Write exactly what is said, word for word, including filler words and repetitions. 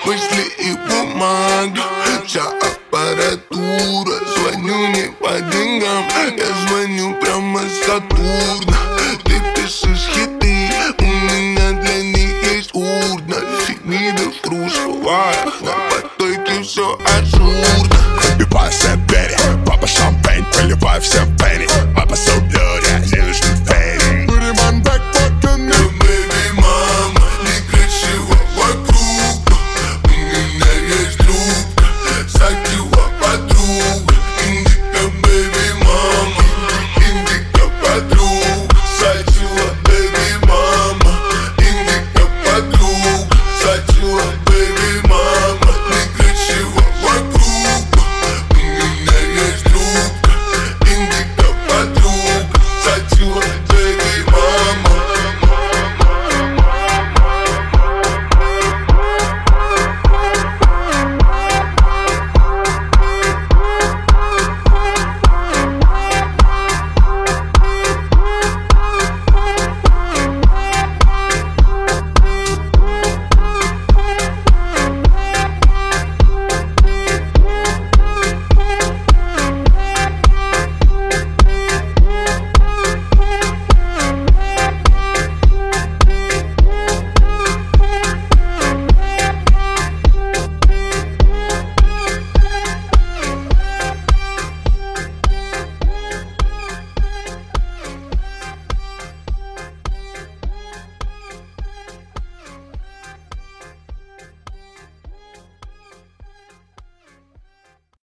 мысли и бумага, вся аппаратура. Звоню не по деньгам, я звоню прямо с Сатурна. Ты пишешь хиты, у меня для них есть урна. Фемиды в кружевах, на потоке все ажурно. Пробиваю все двери, папа шампейн, проливаю всем пенни.